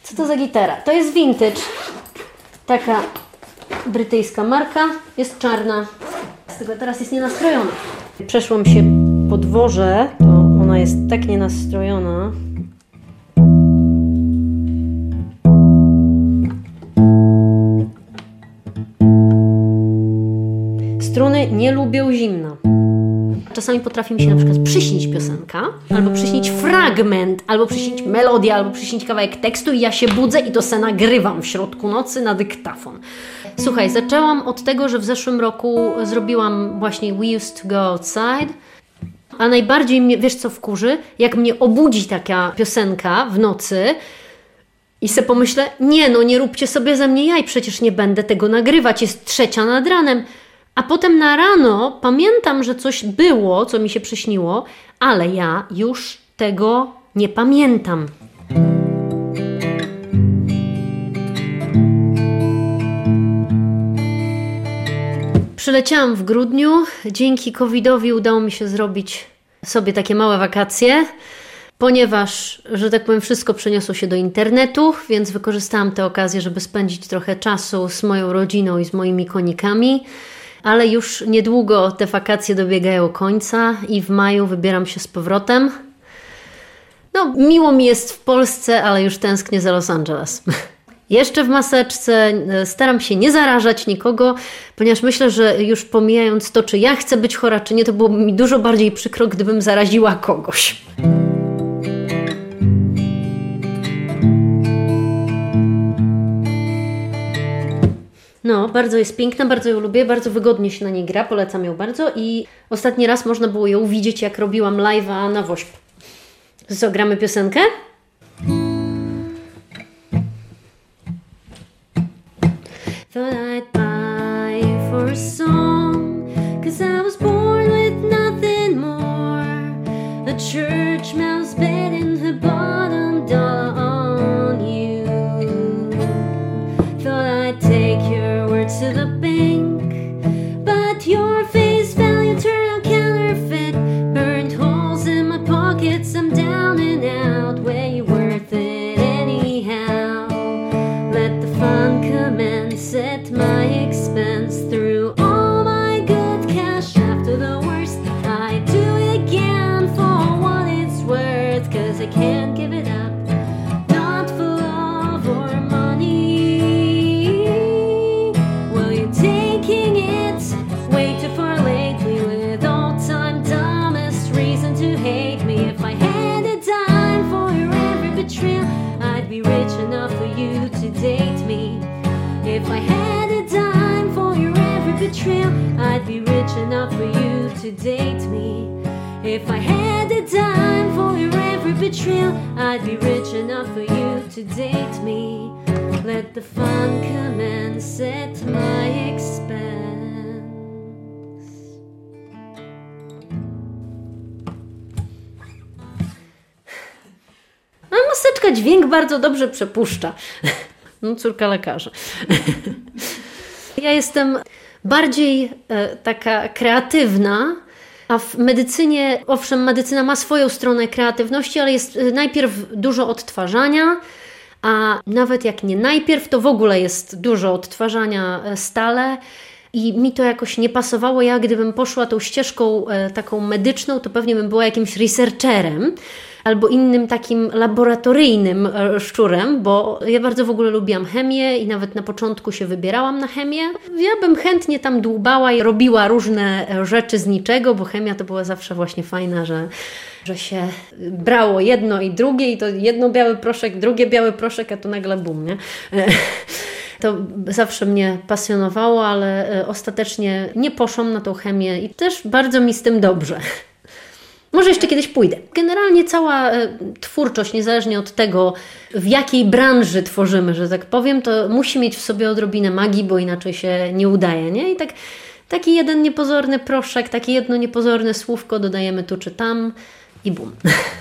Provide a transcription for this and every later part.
Co to za gitara? To jest vintage. Taka brytyjska marka. Jest czarna. Tylko teraz jest nienastrojona. Przeszłam się po dworze, to ona jest tak nienastrojona. Struny nie lubią zimna. Czasami potrafi mi się na przykład przyśnić piosenka, albo przyśnić fragment, albo przyśnić melodię, albo przyśnić kawałek tekstu i ja się budzę i to se nagrywam w środku nocy na dyktafon. Słuchaj, zaczęłam od tego, że w zeszłym roku zrobiłam właśnie We Used to Go Outside, a najbardziej mnie, wiesz co wkurzy? Jak mnie obudzi taka piosenka w nocy i se pomyślę, nie róbcie sobie ze mnie jaj, przecież nie będę tego nagrywać, jest 3:00 nad ranem. A potem na rano pamiętam, że coś było, co mi się przyśniło, ale ja już tego nie pamiętam. Przyleciałam w grudniu. Dzięki COVID-owi udało mi się zrobić sobie takie małe wakacje, ponieważ, że tak powiem, wszystko przeniosło się do internetu, więc wykorzystałam tę okazję, żeby spędzić trochę czasu z moją rodziną i z moimi konikami. Ale już niedługo te wakacje dobiegają końca i w maju wybieram się z powrotem. No, miło mi jest w Polsce, ale już tęsknię za Los Angeles. Jeszcze w maseczce, staram się nie zarażać nikogo, ponieważ myślę, że już pomijając to, czy ja chcę być chora, czy nie, to byłoby mi dużo bardziej przykro, gdybym zaraziła kogoś. No, bardzo jest piękna, bardzo ją lubię, bardzo wygodnie się na niej gra, polecam ją bardzo i ostatni raz można było ją widzieć, jak robiłam live'a na WOŚP. Co, gramy piosenkę? Thought I'd buy you for a song, 'cause I was born with nothing more. A church mouse bed in the bottom dollar on you. Thought I'd take your words to the bank, but your face value turned out counterfeit. Burned holes in my pockets, I'm down and out. Were you worth it anyhow? Let the fun commence at my expense. Through all my good cash after the worst, I do it again for what it's worth, 'cause I can't give it up, not for love or money. Well, you're taking it way too far lately, with all-time dumbest reason to hate me. If I had a dime for your every betrayal, I'd be rich enough for you to date me. If I had a dime for your every betrayal, I'd be rich enough for you to date me. If I had a dime for your every betrayal, I'd be rich enough for you to date me. Let the fun commence at my expense. A maseczka dźwięk bardzo dobrze przepuszcza. No, córka lekarza. Ja jestem bardziej taka kreatywna, a w medycynie, owszem, medycyna ma swoją stronę kreatywności, ale jest najpierw dużo odtwarzania, a nawet jak nie najpierw, to w ogóle jest dużo odtwarzania stale i mi to jakoś nie pasowało. Ja gdybym poszła tą ścieżką taką medyczną, to pewnie bym była jakimś researcherem albo innym takim laboratoryjnym szczurem, bo ja bardzo w ogóle lubiłam chemię i nawet na początku się wybierałam na chemię. Ja bym chętnie tam dłubała i robiła różne rzeczy z niczego, bo chemia to była zawsze właśnie fajna, że się brało jedno i drugie i to jedno biały proszek, drugie biały proszek, a to nagle bum, nie? To zawsze mnie pasjonowało, ale ostatecznie nie poszłam na tą chemię i też bardzo mi z tym dobrze. Może jeszcze kiedyś pójdę. Generalnie cała twórczość, niezależnie od tego, w jakiej branży tworzymy, że tak powiem, to musi mieć w sobie odrobinę magii, bo inaczej się nie udaje, nie? I taki jeden niepozorny proszek, takie jedno niepozorne słówko dodajemy tu czy tam i bum.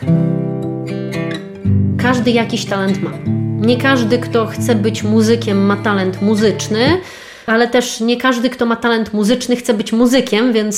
Każdy jakiś talent ma. Nie każdy, kto chce być muzykiem, ma talent muzyczny, ale też nie każdy, kto ma talent muzyczny, chce być muzykiem, więc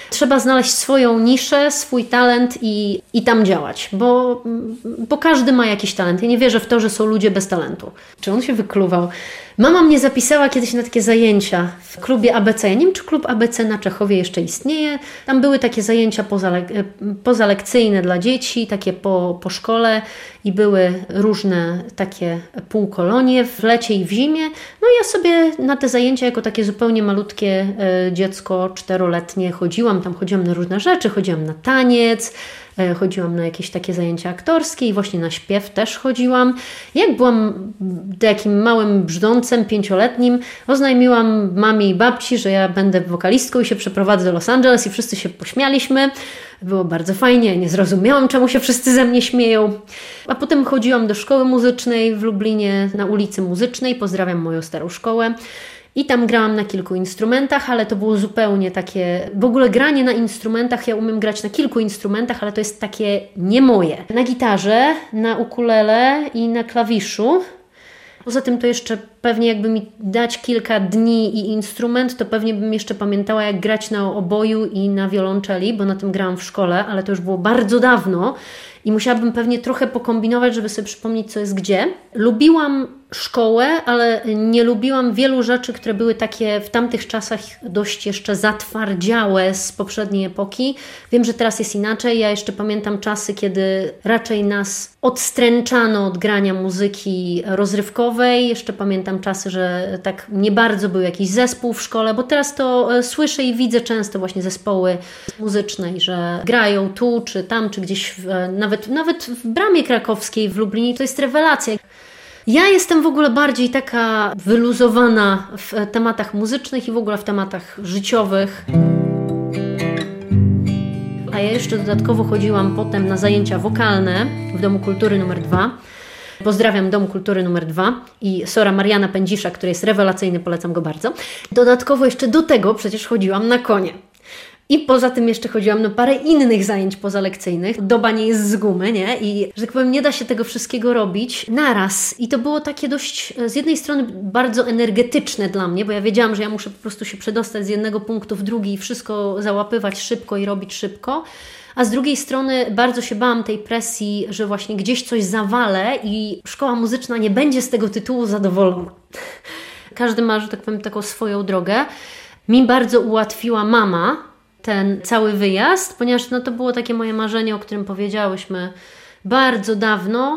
Trzeba znaleźć swoją niszę, swój talent i tam działać, bo każdy ma jakiś talent. Ja nie wierzę w to, że są ludzie bez talentu. Czy on się wykluwał? Mama mnie zapisała kiedyś na takie zajęcia w klubie ABC. Ja nie wiem, czy klub ABC na Czechowie jeszcze istnieje. Tam były takie zajęcia pozalekcyjne dla dzieci, takie po szkole i były różne takie półkolonie w lecie i w zimie. No i ja sobie na te zajęcia jako takie zupełnie malutkie dziecko 4-letnie chodziłam. Tam chodziłam na różne rzeczy, chodziłam na taniec, chodziłam na jakieś takie zajęcia aktorskie i właśnie na śpiew też chodziłam. Jak byłam takim małym brzdącem 5-letnim, oznajmiłam mamie i babci, że ja będę wokalistką i się przeprowadzę do Los Angeles i wszyscy się pośmialiśmy. Było bardzo fajnie, nie zrozumiałam, czemu się wszyscy ze mnie śmieją. A potem chodziłam do szkoły muzycznej w Lublinie na ulicy Muzycznej. Pozdrawiam moją starą szkołę. I tam grałam na kilku instrumentach, ale to było zupełnie takie... W ogóle granie na instrumentach, ja umiem grać na kilku instrumentach, ale to jest takie nie moje. Na gitarze, na ukulele i na klawiszu. Poza tym to jeszcze pewnie jakby mi dać kilka dni i instrument, to pewnie bym jeszcze pamiętała, jak grać na oboju i na wiolonczeli, bo na tym grałam w szkole, ale to już było bardzo dawno i musiałabym pewnie trochę pokombinować, żeby sobie przypomnieć, co jest gdzie. Lubiłam szkołę, ale nie lubiłam wielu rzeczy, które były takie w tamtych czasach dość jeszcze zatwardziałe z poprzedniej epoki. Wiem, że teraz jest inaczej. Ja jeszcze pamiętam czasy, kiedy raczej nas odstręczano od grania muzyki rozrywkowej. Jeszcze pamiętam czasy, że tak nie bardzo był jakiś zespół w szkole, bo teraz to słyszę i widzę często właśnie zespoły muzyczne, że grają tu, czy tam, czy gdzieś, nawet w Bramie Krakowskiej w Lublinie. To jest rewelacja. Ja jestem w ogóle bardziej taka wyluzowana w tematach muzycznych i w ogóle w tematach życiowych. A ja jeszcze dodatkowo chodziłam potem na zajęcia wokalne w Domu Kultury nr 2. Pozdrawiam Dom Kultury nr 2 i sora Mariana Pędzisza, który jest rewelacyjny, polecam go bardzo. Dodatkowo jeszcze do tego przecież chodziłam na konie. I poza tym jeszcze chodziłam na parę innych zajęć pozalekcyjnych. Doba nie jest z gumy, nie? I, że tak powiem, nie da się tego wszystkiego robić naraz. I to było takie dość, z jednej strony bardzo energetyczne dla mnie, bo ja wiedziałam, że ja muszę po prostu się przedostać z jednego punktu w drugi i wszystko załapywać szybko i robić szybko. A z drugiej strony bardzo się bałam tej presji, że właśnie gdzieś coś zawalę i szkoła muzyczna nie będzie z tego tytułu zadowolona. Każdy ma, że tak powiem, taką swoją drogę. Mi bardzo ułatwiła mama ten cały wyjazd, ponieważ no, to było takie moje marzenie, o którym powiedziałyśmy bardzo dawno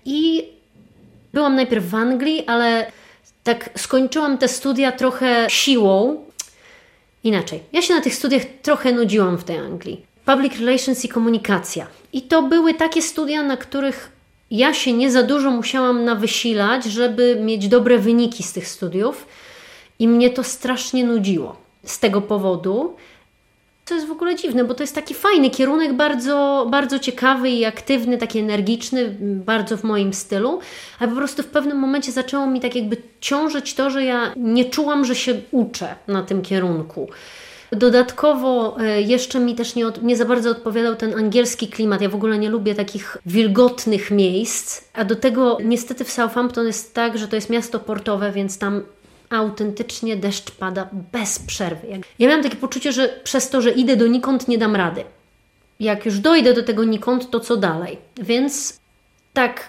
i byłam najpierw w Anglii, ale tak skończyłam te studia trochę siłą. Inaczej, ja się na tych studiach trochę nudziłam w tej Anglii. Public Relations i komunikacja. I to były takie studia, na których ja się nie za dużo musiałam nawysilać, żeby mieć dobre wyniki z tych studiów i mnie to strasznie nudziło z tego powodu. To jest w ogóle dziwne, bo to jest taki fajny kierunek, bardzo, bardzo ciekawy i aktywny, taki energiczny, bardzo w moim stylu, ale po prostu w pewnym momencie zaczęło mi tak jakby ciążyć to, że ja nie czułam, że się uczę na tym kierunku. Dodatkowo jeszcze mi też nie za bardzo odpowiadał ten angielski klimat. Ja w ogóle nie lubię takich wilgotnych miejsc, a do tego niestety w Southampton jest tak, że to jest miasto portowe, więc tam autentycznie deszcz pada bez przerwy. Ja miałam takie poczucie, że przez to, że idę donikąd, nie dam rady. Jak już dojdę do tego nikąd, to co dalej? Więc tak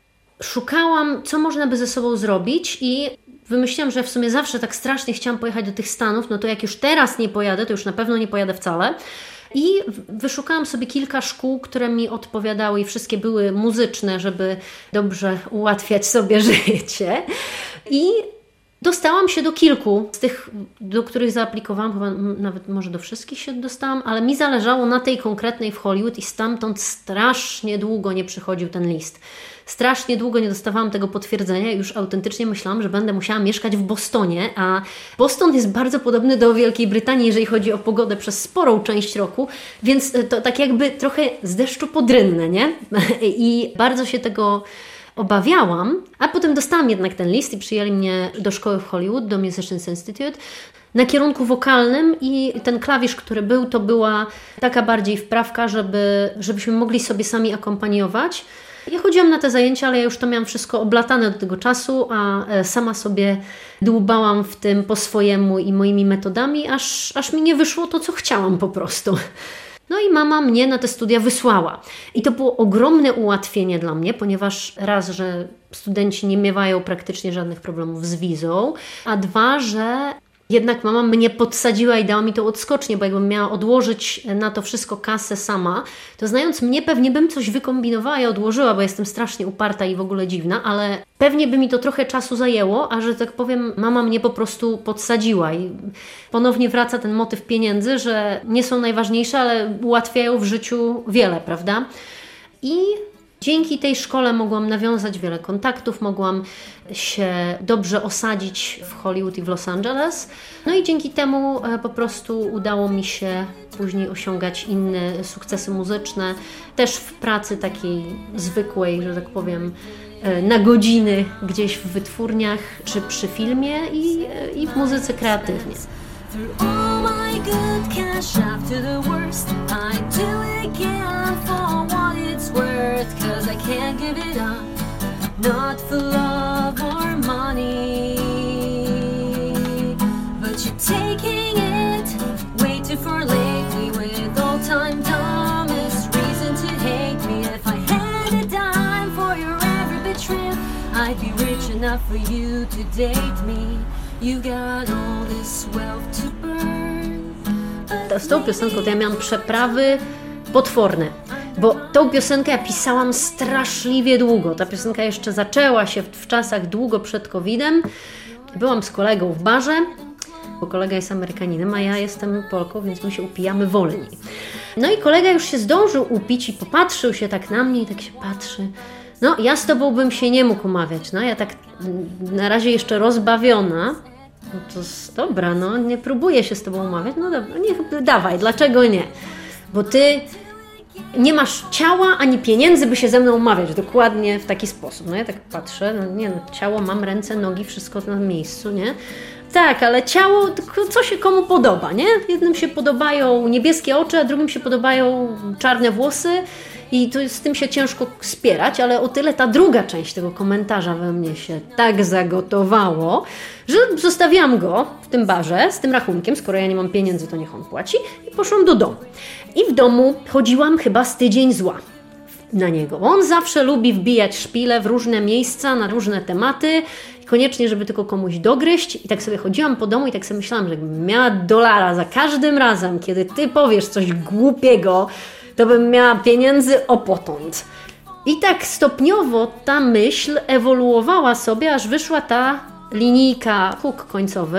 szukałam, co można by ze sobą zrobić i wymyśliłam, że w sumie zawsze tak strasznie chciałam pojechać do tych Stanów, no to jak już teraz nie pojadę, to już na pewno nie pojadę wcale. I wyszukałam sobie kilka szkół, które mi odpowiadały i wszystkie były muzyczne, żeby dobrze ułatwiać sobie życie. I dostałam się do kilku z tych, do których zaaplikowałam, chyba nawet może do wszystkich się dostałam, ale mi zależało na tej konkretnej w Hollywood i stamtąd strasznie długo nie przychodził ten list. Strasznie długo nie dostawałam tego potwierdzenia i już autentycznie myślałam, że będę musiała mieszkać w Bostonie, a Boston jest bardzo podobny do Wielkiej Brytanii, jeżeli chodzi o pogodę przez sporą część roku, więc to tak jakby trochę z deszczu pod rynnę, nie? I bardzo się tego obawiałam, a potem dostałam jednak ten list i przyjęli mnie do szkoły w Hollywood, do Musicians Institute, na kierunku wokalnym i ten klawisz, który był, to była taka bardziej wprawka, żebyśmy mogli sobie sami akompaniować. I dostałam się do kilku, z tych, do których zaaplikowałam, chyba nawet może do wszystkich się dostałam, ale mi zależało na tej konkretnej w Hollywood i stamtąd strasznie długo nie przychodził ten list. Strasznie długo nie dostawałam tego potwierdzenia i już autentycznie myślałam, że będę musiała mieszkać w Bostonie, a Boston jest bardzo podobny do Wielkiej Brytanii, jeżeli chodzi o pogodę przez sporą część roku, więc to tak jakby trochę z deszczu pod rynnę, nie? I bardzo się tego obawiałam, a potem dostałam jednak ten list i przyjęli mnie do szkoły w Hollywood, do Musicians Institute, na kierunku wokalnym i ten klawisz, który był, to była taka bardziej wprawka, żebyśmy mogli sobie sami akompaniować. Ja chodziłam na te zajęcia, ale ja już to miałam wszystko oblatane do tego czasu, a sama sobie dłubałam w tym po swojemu i moimi metodami, aż mi nie wyszło to, co chciałam po prostu. No i mama mnie na te studia wysłała. I to było ogromne ułatwienie dla mnie, ponieważ raz, że studenci nie miewają praktycznie żadnych problemów z wizą, a dwa, że jednak mama mnie podsadziła i dała mi to odskocznie, bo jakbym miała odłożyć na to wszystko kasę sama, to znając mnie pewnie bym coś wykombinowała i odłożyła, bo jestem strasznie uparta i w ogóle dziwna, ale pewnie by mi to trochę czasu zajęło, a że tak powiem, mama mnie po prostu podsadziła i ponownie wraca ten motyw pieniędzy, że nie są najważniejsze, ale ułatwiają w życiu wiele, prawda? I dzięki tej szkole mogłam nawiązać wiele kontaktów, mogłam się dobrze osadzić w Hollywood i w Los Angeles. No i dzięki temu po prostu udało mi się później osiągać inne sukcesy muzyczne, też w pracy takiej zwykłej, że tak powiem, na godziny gdzieś w wytwórniach czy przy filmie i w muzyce kreatywnie. Through all my good cash after the worst, I do it again for what it's worth, 'cause I can't give it up, not for love or money, but you're taking it way too far lately with old-time dumbest reason to hate me. If I had a dime for your every betrayal, I'd be rich enough for you to date me. You got all this wealth to burn. Z tą piosenką to ja miałam przeprawy potworne, bo tą piosenkę ja pisałam straszliwie długo. Ta piosenka jeszcze zaczęła się w czasach długo przed COVID-em. Byłam z kolegą w barze, bo kolega jest Amerykaninem, a ja jestem Polką, więc my się upijamy wolni. No i kolega już się zdążył upić i popatrzył się tak na mnie i tak się patrzy. No, ja z tobą bym się nie mógł umawiać. No, ja tak na razie jeszcze rozbawiona. No to dobra, no nie próbuję się z tobą umawiać. No dobra, nie, dawaj, dlaczego nie? Bo ty nie masz ciała ani pieniędzy, by się ze mną umawiać. Dokładnie w taki sposób. No ja tak patrzę, no nie, no, ciało mam, ręce, nogi, wszystko na miejscu, nie? Tak, ale ciało, tylko co się komu podoba, nie? Jednym się podobają niebieskie oczy, a drugim się podobają czarne włosy i to z tym się ciężko spierać, ale o tyle ta druga część tego komentarza we mnie się tak zagotowało, że zostawiłam go w tym barze z tym rachunkiem, skoro ja nie mam pieniędzy, to niech on płaci, i poszłam do domu. I w domu chodziłam chyba z tydzień zła na niego. On zawsze lubi wbijać szpile w różne miejsca, na różne tematy, koniecznie, żeby tylko komuś dogryźć. I tak sobie chodziłam po domu i tak sobie myślałam, że jakbym miała $1 za każdym razem, kiedy ty powiesz coś głupiego, to bym miała pieniędzy o potąd. I tak stopniowo ta myśl ewoluowała sobie, aż wyszła ta linijka, hook końcowy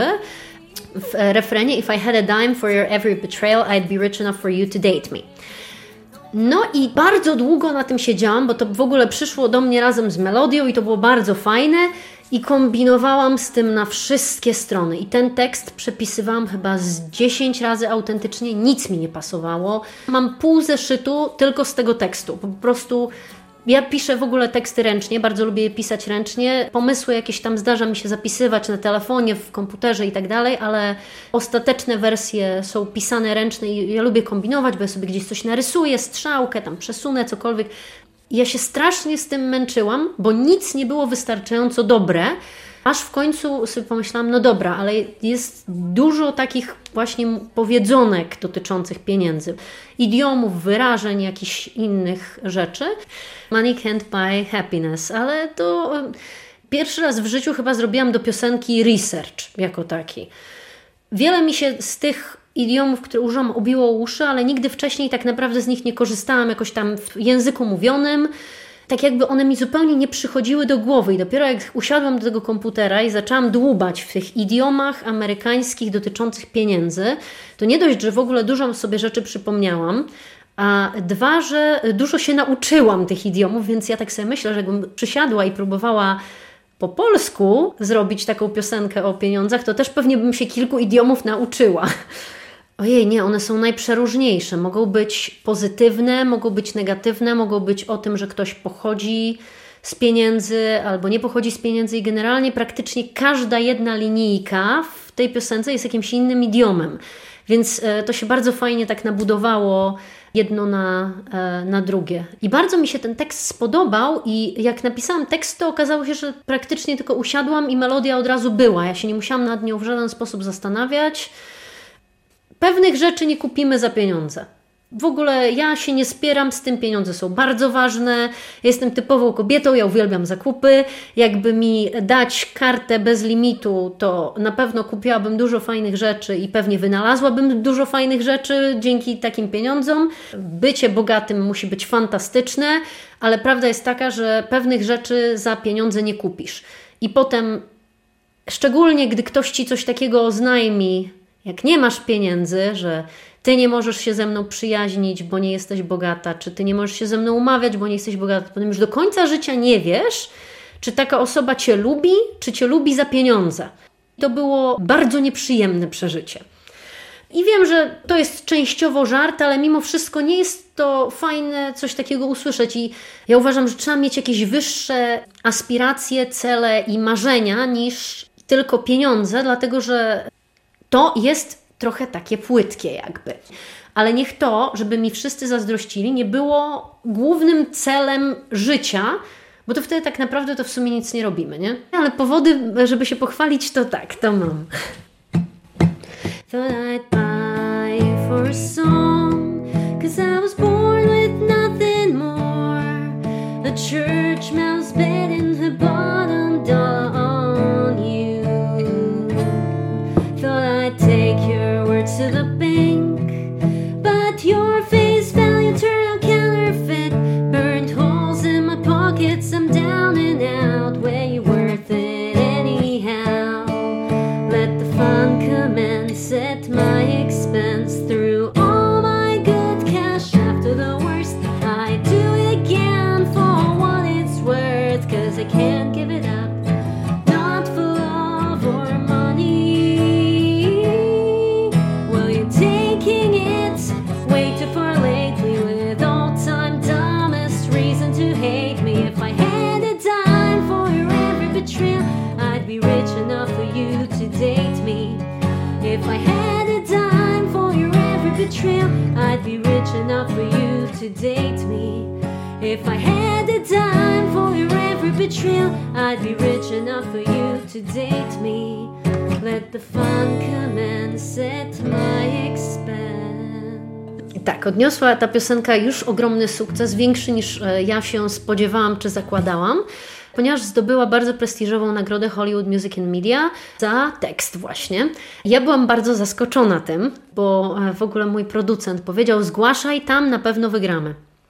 w refrenie: If I had a dime for your every betrayal, I'd be rich enough for you to date me. No i bardzo długo na tym siedziałam, bo to w ogóle przyszło do mnie razem z melodią i to było bardzo fajne i kombinowałam z tym na wszystkie strony. I ten tekst przepisywałam chyba z 10 razy autentycznie, nic mi nie pasowało. Mam pół zeszytu tylko z tego tekstu, po prostu. Ja piszę w ogóle teksty ręcznie, bardzo lubię je pisać ręcznie. Pomysły jakieś tam zdarza mi się zapisywać na telefonie, w komputerze i tak dalej, ale ostateczne wersje są pisane ręcznie i ja lubię kombinować, bo ja sobie gdzieś coś narysuję, strzałkę, tam przesunę, cokolwiek. I ja się strasznie z tym męczyłam, bo nic nie było wystarczająco dobre, aż w końcu sobie pomyślałam, no dobra, ale jest dużo takich właśnie powiedzonek dotyczących pieniędzy, idiomów, wyrażeń, jakichś innych rzeczy. Money can't buy happiness, ale to pierwszy raz w życiu chyba zrobiłam do piosenki research jako taki. Wiele mi się z tych idiomów, które używam, obiło uszy, ale nigdy wcześniej tak naprawdę z nich nie korzystałam jakoś tam w języku mówionym. Tak jakby one mi zupełnie nie przychodziły do głowy i dopiero jak usiadłam do tego komputera i zaczęłam dłubać w tych idiomach amerykańskich dotyczących pieniędzy, to nie dość, że w ogóle dużo sobie rzeczy przypomniałam, a dwa, że dużo się nauczyłam tych idiomów, więc ja tak sobie myślę, że jakbym przysiadła i próbowała po polsku zrobić taką piosenkę o pieniądzach, to też pewnie bym się kilku idiomów nauczyła. Ojej, nie, one są najprzeróżniejsze. Mogą być pozytywne, mogą być negatywne, mogą być o tym, że ktoś pochodzi z pieniędzy albo nie pochodzi z pieniędzy i generalnie praktycznie każda jedna linijka w tej piosence jest jakimś innym idiomem. Więc to się bardzo fajnie tak nabudowało jedno na drugie. I bardzo mi się ten tekst spodobał i jak napisałam tekst, to okazało się, że praktycznie tylko usiadłam i melodia od razu była. Ja się nie musiałam nad nią w żaden sposób zastanawiać. Pewnych rzeczy nie kupimy za pieniądze. W ogóle ja się nie spieram z tym, pieniądze są bardzo ważne. Ja jestem typową kobietą, ja uwielbiam zakupy. Jakby mi dać kartę bez limitu, to na pewno kupiłabym dużo fajnych rzeczy i pewnie wynalazłabym dużo fajnych rzeczy dzięki takim pieniądzom. Bycie bogatym musi być fantastyczne, ale prawda jest taka, że pewnych rzeczy za pieniądze nie kupisz. I potem, szczególnie gdy ktoś Ci coś takiego oznajmi, jak nie masz pieniędzy, że Ty nie możesz się ze mną przyjaźnić, bo nie jesteś bogata, czy Ty nie możesz się ze mną umawiać, bo nie jesteś bogata, potem już do końca życia nie wiesz, czy taka osoba Cię lubi, czy Cię lubi za pieniądze. To było bardzo nieprzyjemne przeżycie. I wiem, że to jest częściowo żart, ale mimo wszystko nie jest to fajne coś takiego usłyszeć i ja uważam, że trzeba mieć jakieś wyższe aspiracje, cele i marzenia niż tylko pieniądze, dlatego że to jest trochę takie płytkie jakby. Ale niech to, żeby mi wszyscy zazdrościli, nie było głównym celem życia, bo to wtedy tak naprawdę to w sumie nic nie robimy, nie? Ale powody, żeby się pochwalić, to tak, to mam. Thought I'd buy you for a song, 'cause I was born with nothing more. A church mouse betting her bottom dollar on you. Thought I'd take your word to the bank, but your face value turned out counterfeit. Burned holes in my pockets, I'm down and out. Were you worth it anyhow? Let the fun commence at my expense. Through all my good cash after the worst, I do it again for what it's worth, 'cause I can't give it up, not for love or money. Well, you're taking it way too far lately, with all-time dumbest reason to hate me. If I had a dime for your every betrayal, I'd be rich enough for you to date me. If I had a dime for your every betrayal, I'd be rich enough for you to date me. If I had a dime for your every betrayal, I'd be rich enough for you to date me. Let the fun commence at my expense. Tak, odniosła ta piosenka już ogromny sukces, większy niż ja się spodziewałam czy zakładałam, ponieważ zdobyła bardzo prestiżową nagrodę Hollywood Music and Media za tekst właśnie. Ja byłam bardzo zaskoczona tym, bo w ogóle mój producent powiedział: zgłaszaj, tam na pewno wygramy.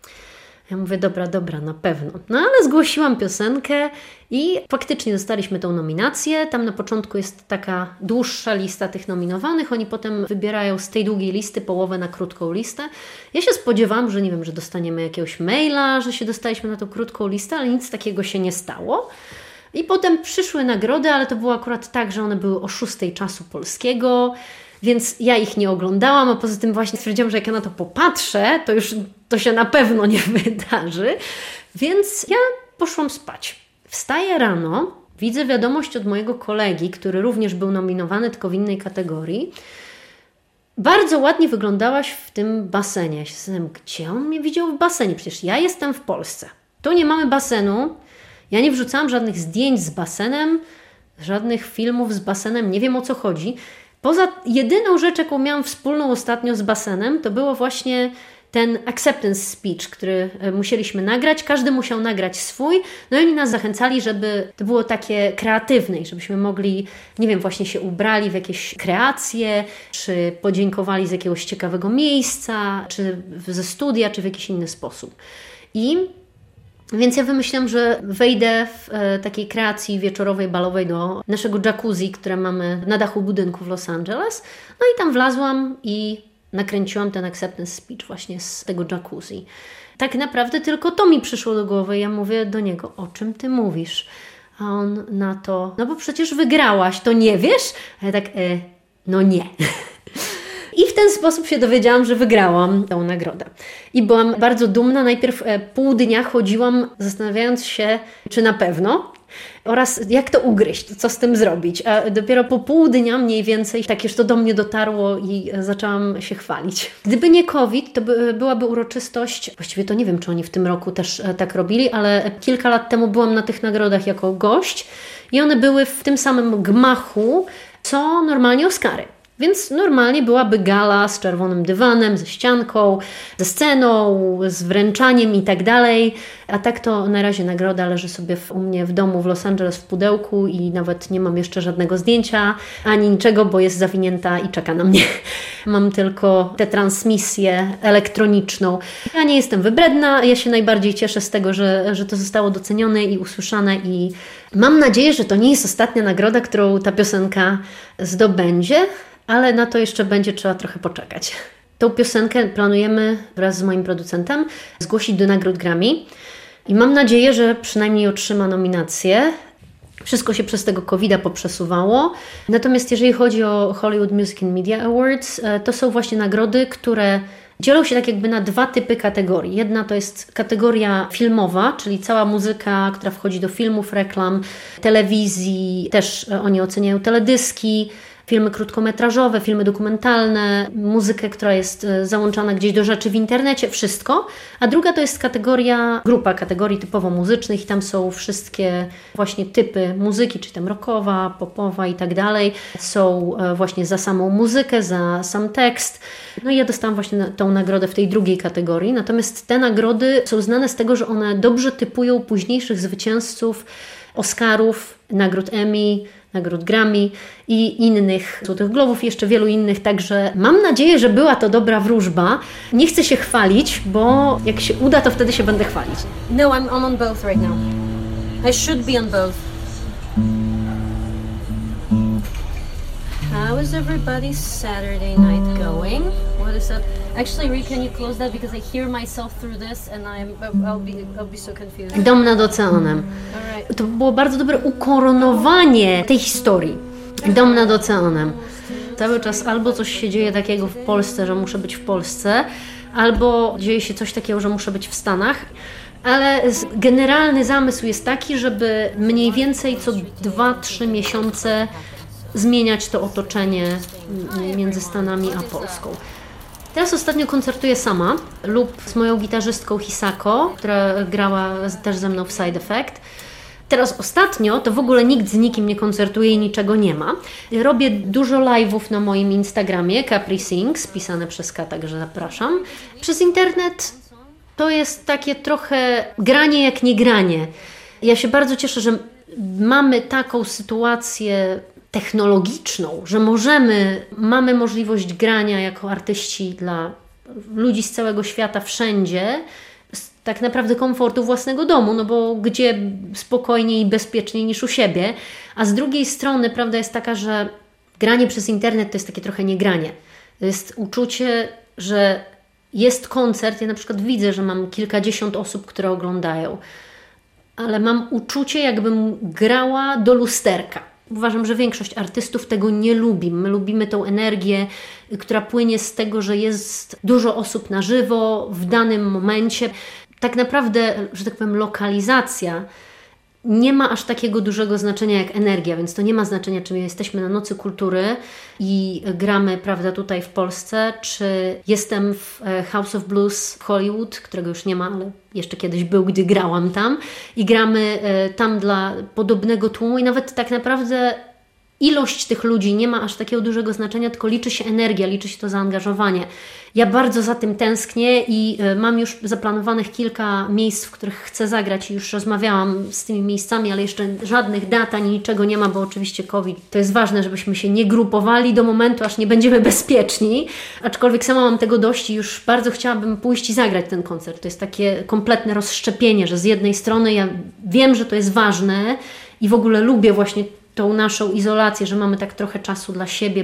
Ja mówię, dobra, na pewno. No ale zgłosiłam piosenkę i faktycznie dostaliśmy tą nominację. Tam na początku jest taka dłuższa lista tych nominowanych. Oni potem wybierają z tej długiej listy połowę na krótką listę. Ja się spodziewałam, że nie wiem, że dostaniemy jakiegoś maila, że się dostaliśmy na tą krótką listę, ale nic takiego się nie stało. I potem przyszły nagrody, ale to było akurat tak, że one były o 6 czasu polskiego, więc ja ich nie oglądałam, a poza tym właśnie stwierdziłam, że jak ja na to popatrzę, to już to się na pewno nie wydarzy. Więc ja poszłam spać. Wstaję rano, widzę wiadomość od mojego kolegi, który również był nominowany, tylko w innej kategorii. Bardzo ładnie wyglądałaś w tym basenie. Ja się zastanawiam, gdzie on mnie widział w basenie? Przecież ja jestem w Polsce. Tu nie mamy basenu. Ja nie wrzucałam żadnych zdjęć z basenem, żadnych filmów z basenem. Nie wiem, o co chodzi. Poza jedyną rzecz, jaką miałam wspólną ostatnio z basenem, to było właśnie ten acceptance speech, który musieliśmy nagrać. Każdy musiał nagrać swój. No i oni nas zachęcali, żeby to było takie kreatywne i żebyśmy mogli, nie wiem, właśnie się ubrali w jakieś kreacje, czy podziękowali z jakiegoś ciekawego miejsca, czy ze studia, czy w jakiś inny sposób. Więc ja wymyśliłam, że wejdę w takiej kreacji wieczorowej, balowej do naszego jacuzzi, które mamy na dachu budynku w Los Angeles. No i tam wlazłam i nakręciłam ten acceptance speech właśnie z tego jacuzzi. Tak naprawdę tylko to mi przyszło do głowy. Ja mówię do niego, o czym ty mówisz? A on na to, no bo przecież wygrałaś, to nie wiesz? A ja tak, no nie. I w ten sposób się dowiedziałam, że wygrałam tę nagrodę. I byłam bardzo dumna. Najpierw pół dnia chodziłam, zastanawiając się, czy na pewno. oraz jak to ugryźć, co z tym zrobić. A dopiero po pół dnia mniej więcej tak już to do mnie dotarło i zaczęłam się chwalić. Gdyby nie COVID, to byłaby uroczystość, właściwie to nie wiem, czy oni w tym roku też tak robili, ale kilka lat temu byłam na tych nagrodach jako gość i one były w tym samym gmachu, co normalnie Oscary. Więc normalnie byłaby gala z czerwonym dywanem, ze ścianką, ze sceną, z wręczaniem i tak dalej. A tak to na razie nagroda leży sobie u mnie w domu w Los Angeles w pudełku i nawet nie mam jeszcze żadnego zdjęcia ani niczego, bo jest zawinięta i czeka na mnie. Mam tylko tę transmisję elektroniczną. Ja nie jestem wybredna, ja się najbardziej cieszę z tego, że to zostało docenione i usłyszane i mam nadzieję, że to nie jest ostatnia nagroda, którą ta piosenka zdobędzie. Ale na to jeszcze będzie trzeba trochę poczekać. Tą piosenkę planujemy wraz z moim producentem zgłosić do nagród Grammy i mam nadzieję, że przynajmniej otrzyma nominację. Wszystko się przez tego COVID-a poprzesuwało. Natomiast jeżeli chodzi o Hollywood Music and Media Awards, to są właśnie nagrody, które dzielą się tak jakby na dwa typy kategorii. Jedna to jest kategoria filmowa, czyli cała muzyka, która wchodzi do filmów, reklam, telewizji, też oni oceniają teledyski, filmy krótkometrażowe, filmy dokumentalne, muzykę, która jest załączana gdzieś do rzeczy w internecie, wszystko. A druga to jest grupa kategorii typowo muzycznych i tam są wszystkie właśnie typy muzyki, czy tam rockowa, popowa i tak dalej. Są właśnie za samą muzykę, za sam tekst. No i ja dostałam właśnie tą nagrodę w tej drugiej kategorii. Natomiast te nagrody są znane z tego, że one dobrze typują późniejszych zwycięzców Oscarów, nagród Emmy, nagród Grammy i innych Złotych Globów, jeszcze wielu innych, także mam nadzieję, że była to dobra wróżba. Nie chcę się chwalić, bo jak się uda, to wtedy się będę chwalić. No, I'm on both right now. I should be on both. How is everybody's Saturday night going? What is up? Actually, Ree, can you close that because I hear myself through this and I'll be so confused. Dom nad oceanem. To było bardzo dobre ukoronowanie tej historii. Dom nad oceanem. Cały czas albo coś się dzieje takiego w Polsce, że muszę być w Polsce, albo dzieje się coś takiego, że muszę być w Stanach. Ale generalny zamysł jest taki, żeby mniej więcej co 2-3 miesiące zmieniać to otoczenie między Stanami a Polską. Teraz ostatnio koncertuję sama lub z moją gitarzystką Hisako, która grała też ze mną w Side Effect. Teraz ostatnio to w ogóle nikt z nikim nie koncertuje i niczego nie ma. Robię dużo live'ów na moim Instagramie, Capri Sings, pisane przez K, także zapraszam. Przez internet to jest takie trochę granie jak nie granie. Ja się bardzo cieszę, że mamy taką sytuację technologiczną, że mamy możliwość grania jako artyści dla ludzi z całego świata wszędzie, z tak naprawdę komfortu własnego domu, no bo gdzie spokojniej i bezpieczniej niż u siebie, a z drugiej strony prawda jest taka, że granie przez internet to jest takie trochę niegranie. To jest uczucie, że jest koncert, ja na przykład widzę, że mam kilkadziesiąt osób, które oglądają, ale mam uczucie, jakbym grała do lusterka. Uważam, że większość artystów tego nie lubi. My lubimy tą energię, która płynie z tego, że jest dużo osób na żywo w danym momencie. Tak naprawdę, że tak powiem, lokalizacja nie ma aż takiego dużego znaczenia jak energia, więc to nie ma znaczenia, czy my jesteśmy na Nocy Kultury i gramy, prawda, tutaj w Polsce, czy jestem w House of Blues w Hollywood, którego już nie ma, ale jeszcze kiedyś był, gdy grałam tam i gramy tam dla podobnego tłumu i nawet tak naprawdę ilość tych ludzi nie ma aż takiego dużego znaczenia, tylko liczy się energia, liczy się to zaangażowanie. Ja bardzo za tym tęsknię i mam już zaplanowanych kilka miejsc, w których chcę zagrać i już rozmawiałam z tymi miejscami, ale jeszcze żadnych dat ani niczego nie ma, bo oczywiście COVID to jest ważne, żebyśmy się nie grupowali do momentu, aż nie będziemy bezpieczni, aczkolwiek sama mam tego dość i już bardzo chciałabym pójść i zagrać ten koncert. To jest takie kompletne rozszczepienie, że z jednej strony ja wiem, że to jest ważne i w ogóle lubię właśnie tą naszą izolację, że mamy tak trochę czasu dla siebie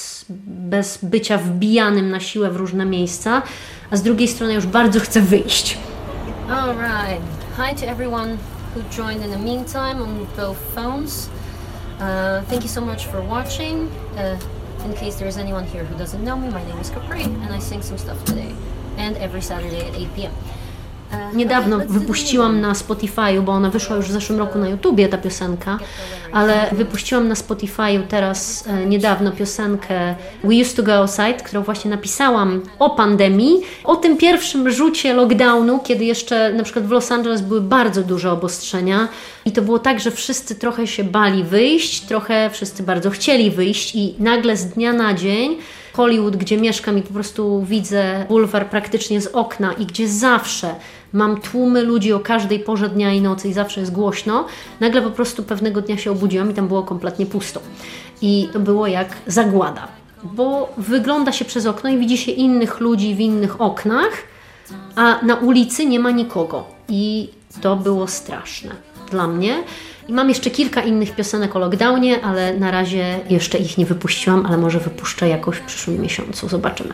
bez bycia wbijanym na siłę w różne miejsca, a z drugiej strony już bardzo chcę wyjść. Alright. Hi to everyone who joined in the meantime on both phones. Thank you so much for watching. In case there is anyone here who doesn't know me, my name is Capri and I sing some stuff today and every Saturday at 8 p.m. Niedawno wypuściłam na Spotify'u, bo ona wyszła już w zeszłym roku na YouTubie, ta piosenka, ale wypuściłam na Spotify'u teraz niedawno piosenkę We Used to Go Outside, którą właśnie napisałam o pandemii, o tym pierwszym rzucie lockdownu, kiedy jeszcze na przykład w Los Angeles były bardzo duże obostrzenia i to było tak, że wszyscy trochę się bali wyjść, trochę wszyscy bardzo chcieli wyjść i nagle z dnia na dzień Hollywood, gdzie mieszkam i po prostu widzę bulwar praktycznie z okna i gdzie zawsze mam tłumy ludzi o każdej porze dnia i nocy i zawsze jest głośno, nagle po prostu pewnego dnia się obudziłam i tam było kompletnie pusto. I to było jak zagłada, bo wygląda się przez okno i widzi się innych ludzi w innych oknach, a na ulicy nie ma nikogo. I to było straszne dla mnie. I mam jeszcze kilka innych piosenek o lockdownie, ale na razie jeszcze ich nie wypuściłam, ale może wypuszczę jakoś w przyszłym miesiącu. Zobaczymy.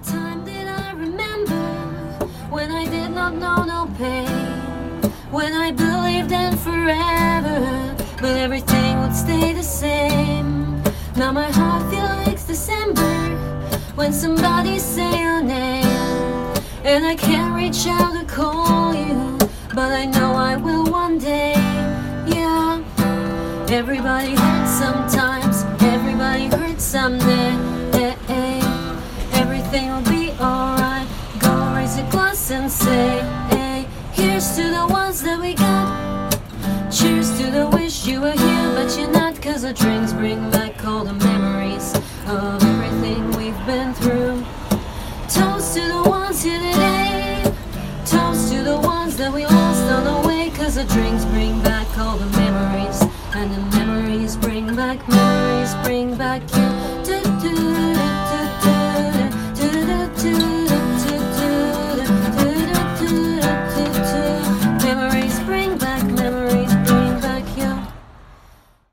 Yeah, everybody hurts sometimes, everybody hurts someday. Everything will be alright. Go raise a glass and say, hey, here's to the ones that we got. Cheers to the wish you were here, but you're not. Cause the drinks bring back all the memories of everything we've been through. Toast to the ones here today. Toast to the ones that we lost on the way. Cause the drinks bring back all the memories, and the memories bring back you. Do, do, do.